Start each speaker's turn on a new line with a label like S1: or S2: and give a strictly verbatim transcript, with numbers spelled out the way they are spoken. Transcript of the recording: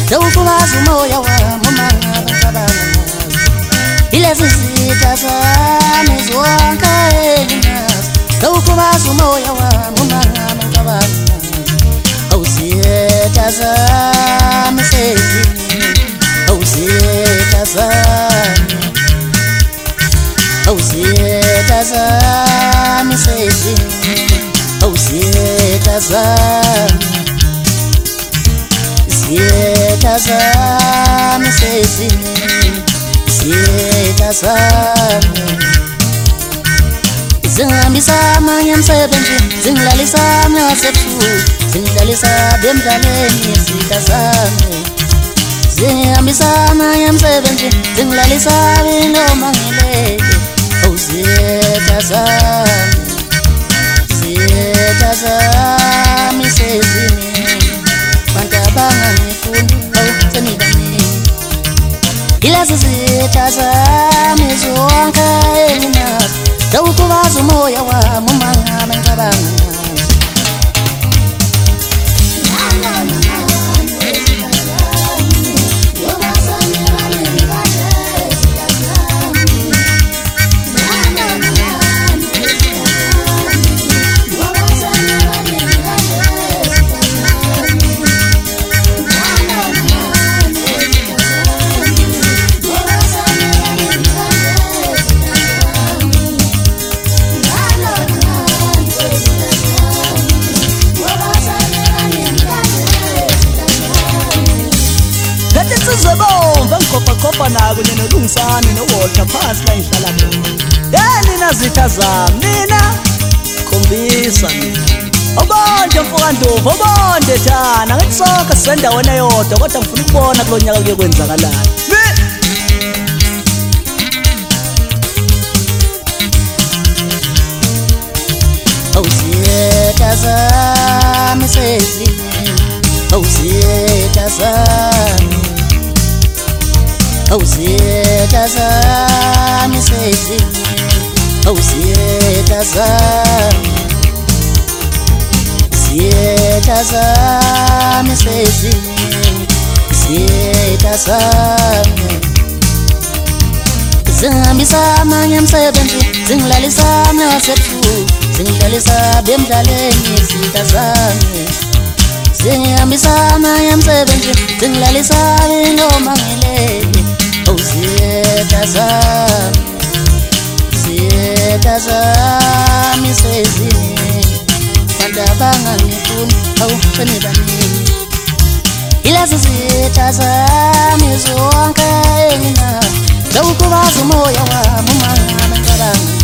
S1: Zawukubaza umoya wami uma ngabe ngicabanga ilezi zitha zami zonke enginazo. Zawukubaza umoya wami uma ngabe ngicabanga awuzitha zami sezini, awuzitha zami, awuzitha zami sezini, awuzitha zami, zitha zami sezini, zitha zami. Zingihambisa amanye emsebenzi, zingilalisa ngasebusuku, zingilalisa emdlalweni zitha zami. Zingihambisa amanye emsebenzi, zingilalisa noma ngilele. Oh zitha zami, zitha zami sezini, bantu abangangifuni awu senibaningi. Ilezi zitha zami zonke enginazo. Zawukubaza umoya wami uma ngabe ngicabanga kopa nako nolungisane noWalter phansi la ngihlala khona. Yeni nazitha zami mina khombisa mina. Obonke mfoka Ndlovu, obonke Thana, ngathi sonke sisendaweni eyodwa kodwa ngifuna ukubona kulo nyaka kuyokwenzakalayo. Awuzitha zami sezini, awuzitha zami, awuzitha zami sezini, awuzitha zami, zitha zami sezini, zitha zami. Zingihambisa amanye emsebenzi, zingilalisa ngasebusuku, zingilalisa emdlalweni zitha zami. Zingihambisa amanye emsebenzi, zingilalisa noma ngilele. Oh zitha zami, zitha zami sezini, bantu abangangifuni awu senibaningi. Ilezi zitha zami zonke enginazo. Zawukubaza umoya wami uma ngabe ngicabanga